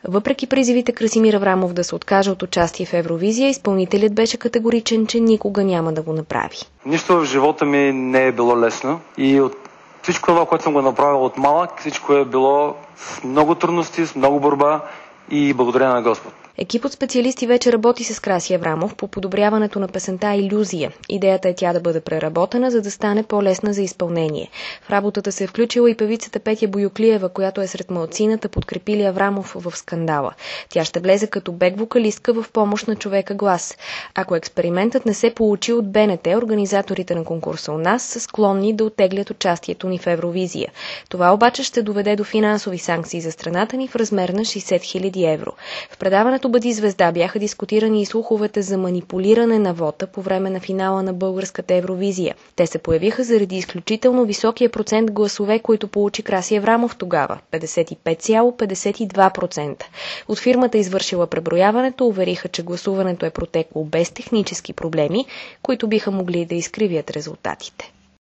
Въпреки призивите Красимир Аврамов да се откаже от участие в Евровизия, изпълнителят беше категоричен, че никога няма да го направи. Нищо в живота ми не е било лесно и от всичко това, което съм го направил от малък, всичко е било с много трудности, с много борба и благодарение на Господ. Екип от специалисти вече работи с Краси Аврамов по подобряването на песента «Илюзия». Идеята е тя да бъде преработена, за да стане по-лесна за изпълнение. В работата се е включила и певицата Петя Боюклиева, която е сред малцината, подкрепили Аврамов в скандала. Тя ще влезе като бек-вокалистка в помощ на Човека глас. Ако експериментът не се получи от БНТ, организаторите на конкурса у нас са склонни да оттеглят участието ни в Евровизия. Това обаче ще доведе до финансови санкции за страната ни в размер на 60 000 евро. В предаването «Бъди звезда» бяха дискутирани и слуховете за манипулиране на вота по време на финала на българската Евровизия. Те се появиха заради изключително високия процент гласове, които получи Краси Аврамов тогава – 55,52%. От фирмата, извършила преброяването, увериха, че гласуването е протекло без технически проблеми, които биха могли да изкривят резултатите.